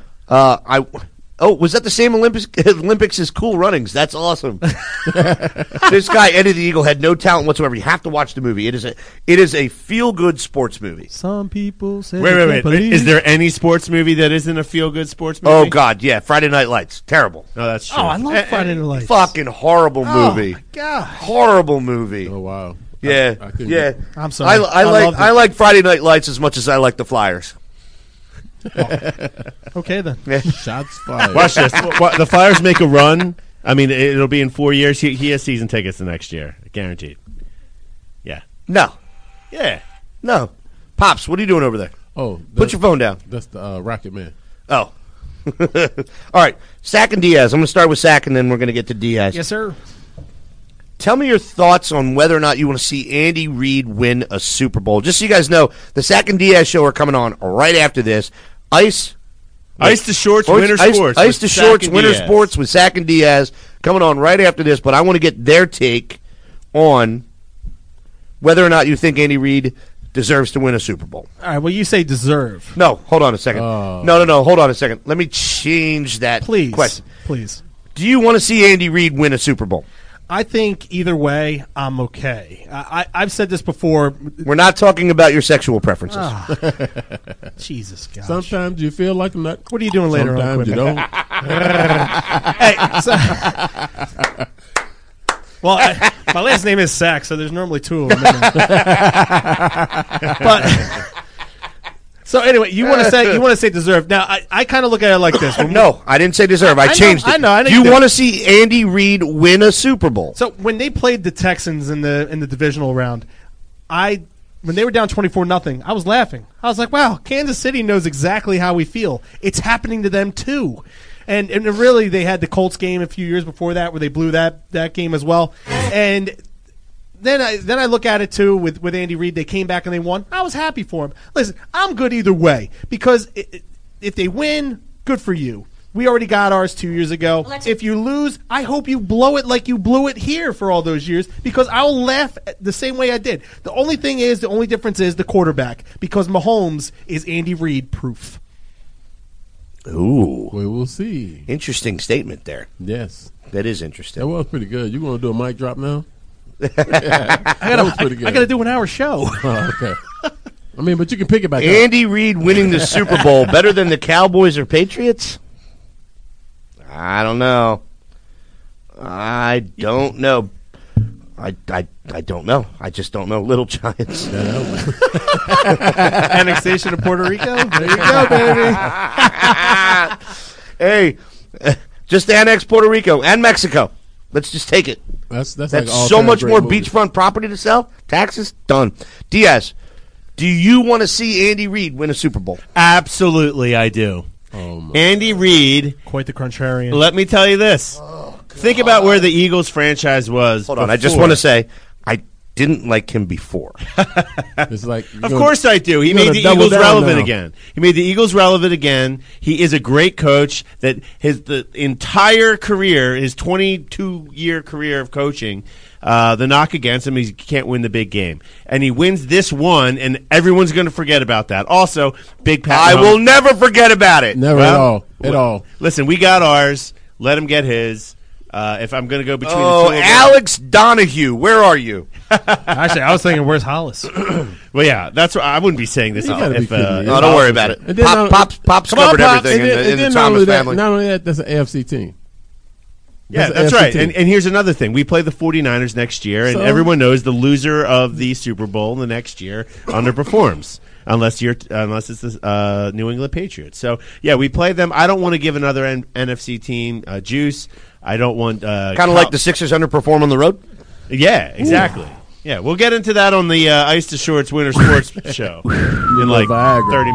was that the same Olympics as Cool Runnings? That's awesome. This guy Eddie the Eagle had no talent whatsoever. You have to watch the movie. It is a feel good sports movie. Some people say Wait. Is there any sports movie that isn't a feel good sports movie? Oh God, yeah. Friday Night Lights, terrible. No, that's true. Oh, I love Friday Night Lights. Fucking horrible movie. Oh my God. Horrible movie. Oh wow. Yeah, I couldn't- yeah. I'm sorry. I like Friday Night Lights as much as I like the Flyers. Okay then. Shots fired. Watch this. The Flyers make a run. I mean, it'll be in 4 years. He has season tickets the next year, guaranteed. Yeah. No, Yeah. no. Pops, what are you doing over there? Oh, Put your phone down. That's the Rocket Man. Oh. All right, Sack and Diaz. I'm going to start with Sack, and then we're going to get to Diaz. Yes, sir. Tell me your thoughts on whether or not you want to see Andy Reid win a Super Bowl. Just so you guys know, the Sack and Diaz show are coming on right after this. Ice to Shorts, Winter Sports. Ice to with Shorts, Sack and Winter Diaz. Sports with Sack and Diaz coming on right after this. But I want to get their take on whether or not you think Andy Reid deserves to win a Super Bowl. All right. Well, you say deserve. No, hold on a second. No, hold on a second. Let me change that Please. question. Please. Do you want to see Andy Reid win a Super Bowl? I think either way, I'm okay. I've said this before. We're not talking about your sexual preferences. Jesus, gosh. Sometimes you feel like a nut. What are you doing later on, Sometimes you Quinn? don't. Hey, well, my last name is Sack, so there's normally two of them in there. But so anyway, you want to say deserve. Now, I kind of look at it like this. No, I didn't say deserve. I changed it. I know You you want to see Andy Reid win a Super Bowl? So when they played the Texans in the divisional round, when they were down 24-0, I was laughing. I was like, wow, Kansas City knows exactly how we feel. It's happening to them too. And really, they had the Colts game a few years before that where they blew that game as well. And then I look at it too with Andy Reid. They came back and they won. I was happy for him. Listen, I'm good either way because if they win, good for you. We already got ours 2 years ago. If you lose, I hope you blow it like you blew it here for all those years because I'll laugh the same way I did. The only difference is the quarterback because Mahomes is Andy Reid proof. Ooh, We will see. interesting statement there. Yes. That is interesting. That was pretty good. You want to do a mic drop now? I was pretty good. got to do an hour show. Oh, okay. I mean, but you can pick it back up. Andy Reid winning the Super Bowl better than the Cowboys or Patriots? I don't know. I don't know. I don't know. I just don't know. Little Giants. Annexation of Puerto Rico. There you go, baby. Hey, just annex Puerto Rico and Mexico. Let's just take it. That's That's like all so time much great more movies. beachfront property to sell. Taxes done. Diaz, do you want to see Andy Reid win a Super Bowl? Absolutely, I do. Oh, my Andy Reid. Quite the contrarian. Let me tell you this. Think about where the Eagles franchise was. Hold on, I just before. want to say I didn't like him before. It's like Of course I do. He you're made gonna the double Eagles down relevant now. again. He made the Eagles relevant again. He is a great coach. That the entire career, his 22-year career of coaching, the knock against him is he can't win the big game, and he wins this one, and everyone's going to forget about that. Also, Big Pat. I Mahomes- will never forget about it. never at all. Listen, we got ours. Let him get his. If I'm going to go between Oh, the two of them. Alex Donahue, where are you? Actually, I was thinking, where's Hollis? Well, yeah, that's what I wouldn't be saying this. You gotta be If, kidding me. No, don't worry about it. And then Pops Come on, covered Pops. everything And in the then Thomas not only family. Not only that, that's an AFC team. Yeah, That's that's an right. AFC team. And here's another thing. We play the 49ers next year, and So? everyone knows the loser of the Super Bowl the next year underperforms. Unless it's the New England Patriots. So, yeah, we play them. I don't want to give another NFC team juice. I don't want... Kind of like the Sixers underperform on the road? Yeah, exactly. Yeah, we'll get into that on the Ice to Shorts Winter Sports show in like Viagra. 30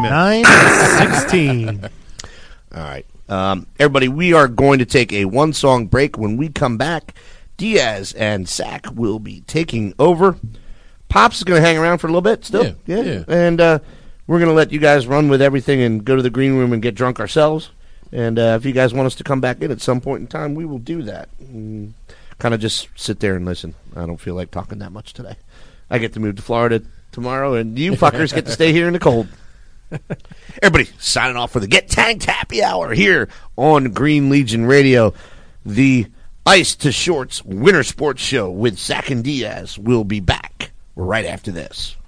minutes. 9-16. All right. Everybody, we are going to take a one-song break. When we come back, Diaz and Sack will be taking over. Pops is going to hang around for a little bit still. Yeah. And we're going to let you guys run with everything and go to the green room and get drunk ourselves. And if you guys want us to come back in at some point in time, we will do that. Kind of just sit there and listen. I don't feel like talking that much today. I get to move to Florida tomorrow, and you fuckers get to stay here in the cold. Everybody signing off for the Get Tanked Happy Hour here on Green Legion Radio. The Ice to Shorts Winter Sports Show with Zach and Diaz will be back right after this.